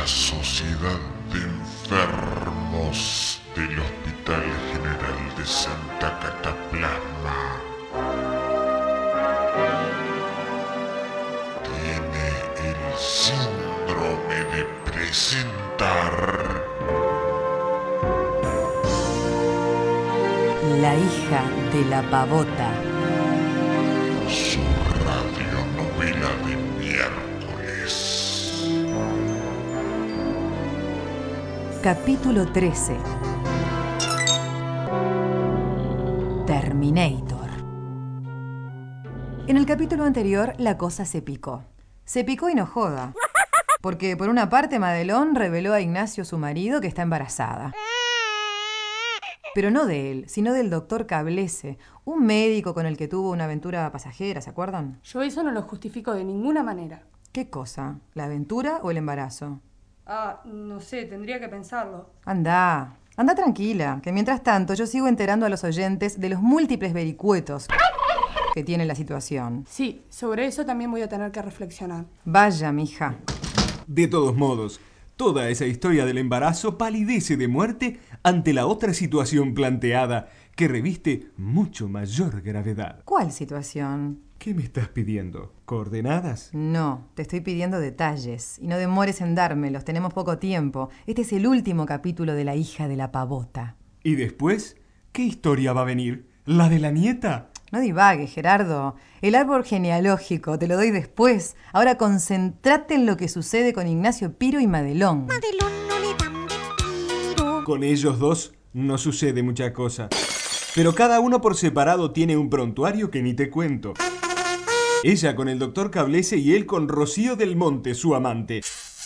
la Sociedad de Enfermos del Hospital General de Santa Cataplasma tiene el síndrome de presentar La hija de la pavota. su radionovela de miércoles. Capítulo 13. Terminator. En el capítulo anterior la cosa se picó. Se picó y no joda. Porque por una parte Madelón reveló a Ignacio, su marido, que está embarazada. Pero no de él, sino del doctor Cablese, un médico con el que tuvo una aventura pasajera, ¿se acuerdan? Yo eso no lo justifico de ninguna manera. ¿Qué cosa? ¿La aventura o el embarazo? No sé, tendría que pensarlo. Anda tranquila, que mientras tanto yo sigo enterando a los oyentes de los múltiples vericuetos que tiene la situación. Sí, sobre eso también voy a tener que reflexionar. Vaya, mija. De todos modos, toda esa historia del embarazo palidece de muerte ante la otra situación planteada, que reviste mucho mayor gravedad. ¿Cuál situación? ¿Qué me estás pidiendo? ¿Coordenadas? No, te estoy pidiendo detalles. Y no demores en dármelos, tenemos poco tiempo. Este es el último capítulo de La hija de la pavota. ¿Y después? ¿Qué historia va a venir? ¿La de la nieta? No divagues, Gerardo. El árbol genealógico te lo doy después. Ahora concéntrate en lo que sucede con Ignacio Piro y Madelón. Madelón no le dan de Piro. Con ellos dos no sucede mucha cosa. Pero cada uno por separado tiene un prontuario que ni te cuento. Ella con el doctor Cablese y él con Rocío del Monte, su amante.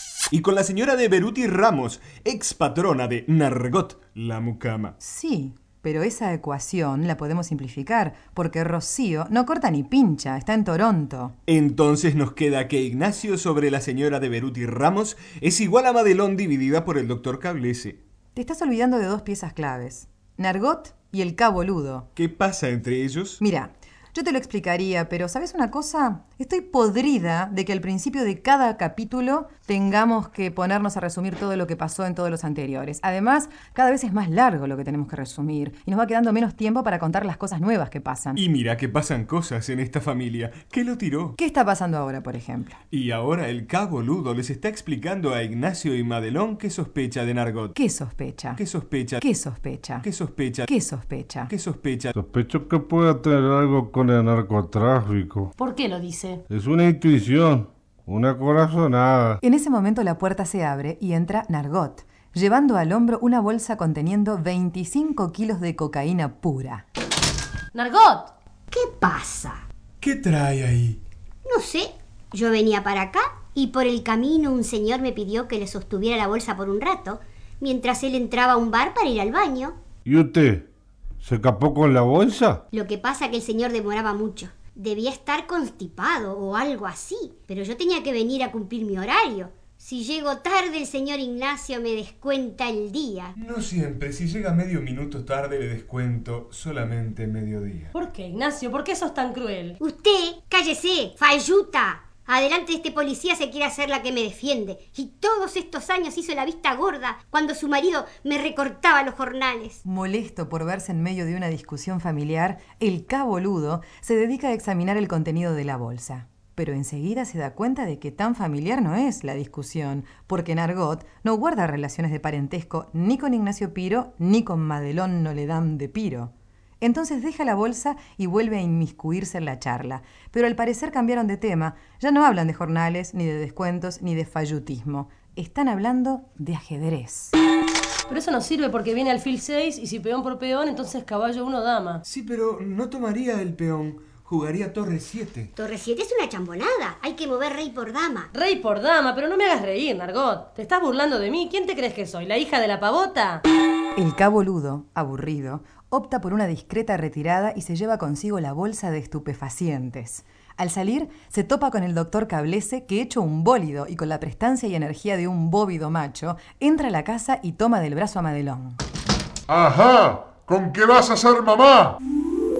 Y con la señora de Beruti Ramos, ex patrona de Nargot, la mucama. Sí, pero esa ecuación la podemos simplificar, porque Rocío no corta ni pincha, está en Toronto. Entonces nos queda que Ignacio sobre la señora de Beruti Ramos es igual a Madelón dividida por el doctor Cablese. Te estás olvidando de dos piezas claves. Nargot y el Cabo Ludo. ¿Qué pasa entre ellos? Mira, yo te lo explicaría, pero ¿sabes una cosa? Estoy podrida de que al principio de cada capítulo tengamos que ponernos a resumir todo lo que pasó en todos los anteriores. Además, cada vez es más largo lo que tenemos que resumir y nos va quedando menos tiempo para contar las cosas nuevas que pasan. Y mira que pasan cosas en esta familia. ¿Qué lo tiró? ¿Qué está pasando ahora, por ejemplo? Y ahora el Cabo Ludo les está explicando a Ignacio y Madelón qué sospecha de Nargot. ¿Qué sospecha? ¿Qué sospecha? ¿Qué sospecha? ¿Qué sospecha? ¿Qué sospecha? ¿Qué sospecha? Sospecho que pueda tener algo con el narcotráfico. ¿Por qué lo dice? Es una intuición, una corazonada. En ese momento la puerta se abre y entra Nargot, llevando al hombro una bolsa conteniendo 25 kilos de cocaína pura. ¡Nargot! ¿Qué pasa? ¿Qué trae ahí? No sé. Yo venía para acá y por el camino un señor me pidió que le sostuviera la bolsa por un rato, mientras él entraba a un bar para ir al baño. ¿Y usted? ¿Se escapó con la bolsa? Lo que pasa es que el señor demoraba mucho. Debía estar constipado o algo así, pero yo tenía que venir a cumplir mi horario. Si llego tarde, el señor Ignacio me descuenta el día. No siempre. Si llega medio minuto tarde le descuento solamente mediodía. ¿Por qué, Ignacio? ¿Por qué sos tan cruel? Usted, cállese, falluta. Adelante este policía se quiere hacer la que me defiende. Y todos estos años hizo la vista gorda cuando su marido me recortaba los jornales. Molesto por verse en medio de una discusión familiar, el Cabo Ludo se dedica a examinar el contenido de la bolsa. Pero enseguida se da cuenta de que tan familiar no es la discusión, porque Nargot no guarda relaciones de parentesco ni con Ignacio Piro ni con Madelón Noledam de Piro. Entonces deja la bolsa y vuelve a inmiscuirse en la charla. Pero al parecer cambiaron de tema. Ya no hablan de jornales, ni de descuentos, ni de fallutismo. Están hablando de ajedrez. Pero eso no sirve porque viene alfil 6 y si peón por peón, entonces caballo 1 dama. Sí, pero no tomaría el peón. Jugaría torre 7. Torre 7 es una chambonada. Hay que mover rey por dama. Rey por dama, pero no me hagas reír, Nargot. ¿Te estás burlando de mí? ¿Quién te crees que soy? ¿La hija de la pavota? El Cabo Ludo, aburrido, opta por una discreta retirada y se lleva consigo la bolsa de estupefacientes. Al salir, se topa con el doctor Cablese, que hecho un bólido y con la prestancia y energía de un bóvido macho, entra a la casa y toma del brazo a Madelón. ¡Ajá! ¿Con qué vas a ser mamá?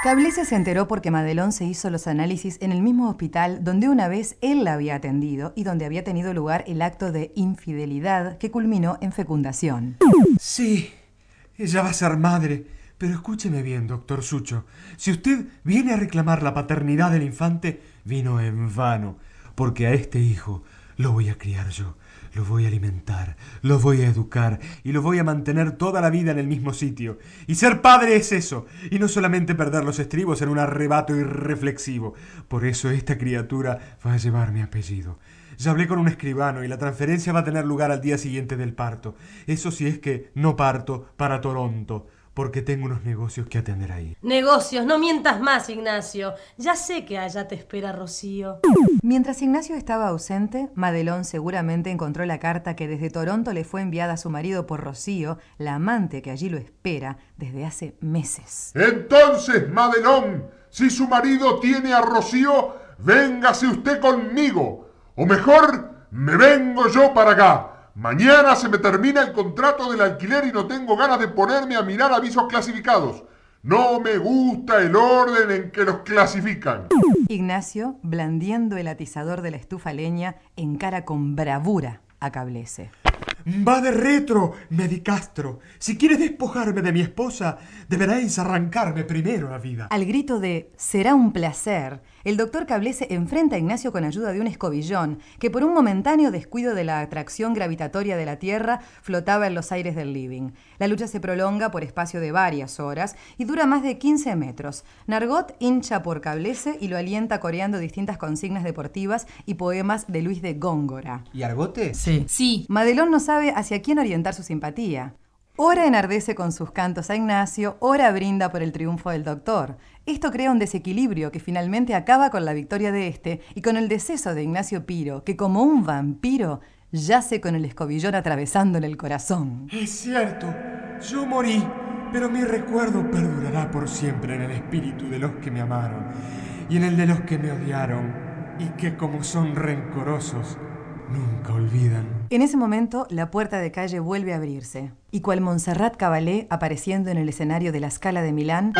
Cablése se enteró porque Madelón se hizo los análisis en el mismo hospital donde una vez él la había atendido y donde había tenido lugar el acto de infidelidad que culminó en fecundación. Sí, ella va a ser madre. Pero escúcheme bien, doctor Sucho. Si usted viene a reclamar la paternidad del infante, vino en vano. Porque a este hijo lo voy a criar yo. Lo voy a alimentar, lo voy a educar y lo voy a mantener toda la vida en el mismo sitio. Y ser padre es eso, y no solamente perder los estribos en un arrebato irreflexivo. Por eso esta criatura va a llevar mi apellido. Ya hablé con un escribano y la transferencia va a tener lugar al día siguiente del parto. Eso si es que no parto para Toronto, porque tengo unos negocios que atender ahí. Negocios, no mientas más, Ignacio. Ya sé que allá te espera Rocío. Mientras Ignacio estaba ausente, Madelón seguramente encontró la carta que desde Toronto le fue enviada a su marido por Rocío, la amante que allí lo espera desde hace meses. Entonces, Madelón, si su marido tiene a Rocío, véngase usted conmigo. O mejor, me vengo yo para acá. Mañana se me termina el contrato del alquiler y no tengo ganas de ponerme a mirar avisos clasificados. No me gusta el orden en que los clasifican. Ignacio, blandiendo el atizador de la estufa leña, encara con bravura a Cablése. Va de retro, Medicastro. Si quieres despojarme de mi esposa, deberáis arrancarme primero la vida. Al grito de «será un placer», el doctor Cablése enfrenta a Ignacio con ayuda de un escobillón que por un momentáneo descuido de la atracción gravitatoria de la Tierra flotaba en los aires del living. La lucha se prolonga por espacio de varias horas y dura más de 15 metros. Nargot hincha por Cablése y lo alienta coreando distintas consignas deportivas y poemas de Luis de Góngora. ¿Y Argote? Sí. Madelón no sabe hacia quién orientar su simpatía. Ora enardece con sus cantos a Ignacio, ora brinda por el triunfo del doctor. Esto crea un desequilibrio que finalmente acaba con la victoria de este y con el deceso de Ignacio Piro, que como un vampiro yace con el escobillón atravesándole el corazón. Es cierto, yo morí, pero mi recuerdo perdurará por siempre en el espíritu de los que me amaron y en el de los que me odiaron y que como son rencorosos, nunca olvidan. En ese momento, la puerta de calle vuelve a abrirse y cual Montserrat Caballé apareciendo en el escenario de la Scala de Milán,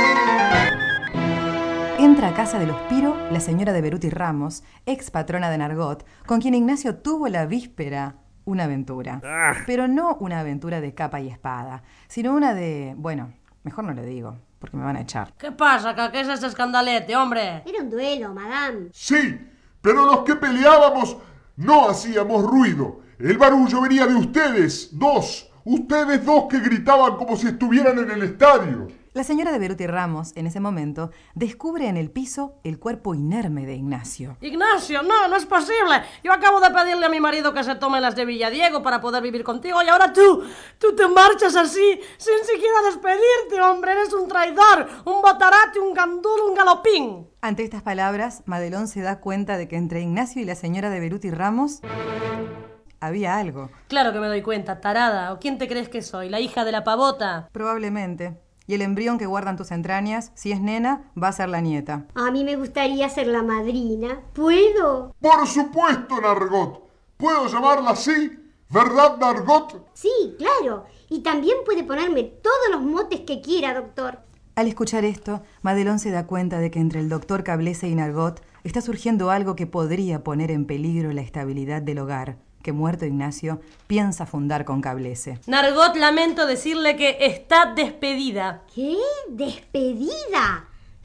entra a casa de los Piro la señora de Beruti Ramos, ex patrona de Nargot, con quien Ignacio tuvo la víspera una aventura. Pero no una aventura de capa y espada, sino una de... bueno, mejor no lo digo, porque me van a echar. ¿Qué pasa, acá? ¿Qué es ese escandalete, hombre? Era un duelo, madame. Sí, pero los que peleábamos no hacíamos ruido. El barullo venía de ustedes dos que gritaban como si estuvieran en el estadio. La señora de Beruti Ramos, en ese momento, descubre en el piso el cuerpo inerme de Ignacio. Ignacio, no es posible. Yo acabo de pedirle a mi marido que se tome las de Villadiego para poder vivir contigo y ahora tú te marchas así, sin siquiera despedirte, hombre. Eres un traidor, un botarate, un gandul, un galopín. Ante estas palabras, Madelón se da cuenta de que entre Ignacio y la señora de Beruti Ramos había algo. Claro que me doy cuenta, tarada. ¿O quién te crees que soy? ¿La hija de la pavota? Probablemente. Y el embrión que guardan tus entrañas, si es nena, va a ser la nieta. A mí me gustaría ser la madrina. ¿Puedo? Por supuesto, Nargot. ¿Puedo llamarla así? ¿Verdad, Nargot? Sí, claro. Y también puede ponerme todos los motes que quiera, doctor. Al escuchar esto, Madelón se da cuenta de que entre el doctor Cablése y Nargot está surgiendo algo que podría poner en peligro la estabilidad del hogar, que muerto Ignacio piensa fundar con Cablése. Nargot, lamento decirle que está despedida. ¿Qué? ¿Despedida?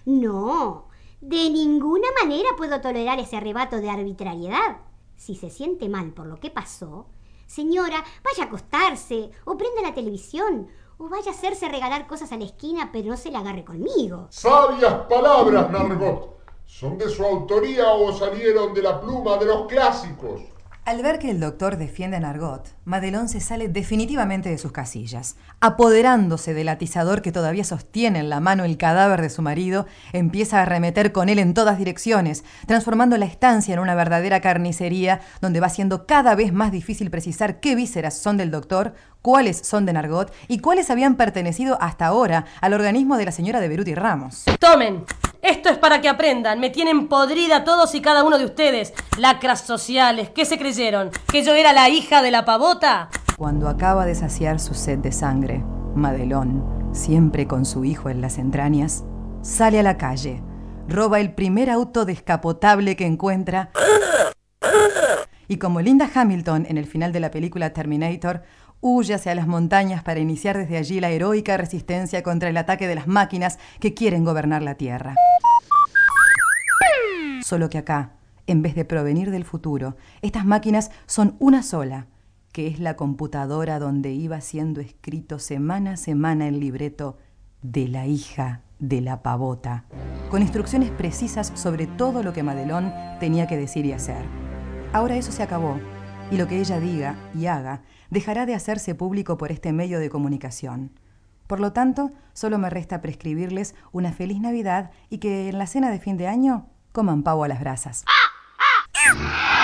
No, de ninguna manera puedo tolerar ese arrebato de arbitrariedad. Si se siente mal por lo que pasó, señora, vaya a acostarse, o prenda la televisión, o vaya a hacerse regalar cosas a la esquina, pero no se la agarre conmigo. Sabias palabras, Nargot. ¿Son de su autoría o salieron de la pluma de los clásicos? Al ver que el doctor defiende a Nargot, Madelón se sale definitivamente de sus casillas. Apoderándose del atizador que todavía sostiene en la mano el cadáver de su marido, empieza a arremeter con él en todas direcciones, transformando la estancia en una verdadera carnicería donde va siendo cada vez más difícil precisar qué vísceras son del doctor, cuáles son de Nargot y cuáles habían pertenecido hasta ahora al organismo de la señora de Beruti Ramos. ¡Tomen! Esto es para que aprendan. Me tienen podrida todos y cada uno de ustedes. Lacras sociales. ¿Qué se creyeron? ¿Que yo era la hija de la pavota? Cuando acaba de saciar su sed de sangre, Madelón, siempre con su hijo en las entrañas, sale a la calle, roba el primer auto descapotable que encuentra y como Linda Hamilton en el final de la película Terminator, huye hacia las montañas para iniciar desde allí la heroica resistencia contra el ataque de las máquinas que quieren gobernar la Tierra. Solo que acá, en vez de provenir del futuro, estas máquinas son una sola, que es la computadora donde iba siendo escrito semana a semana el libreto de la hija de la pavota, con instrucciones precisas sobre todo lo que Madelón tenía que decir y hacer. Ahora eso se acabó, y lo que ella diga y haga dejará de hacerse público por este medio de comunicación. Por lo tanto, solo me resta prescribirles una feliz Navidad y que en la cena de fin de año coman pavo a las brasas.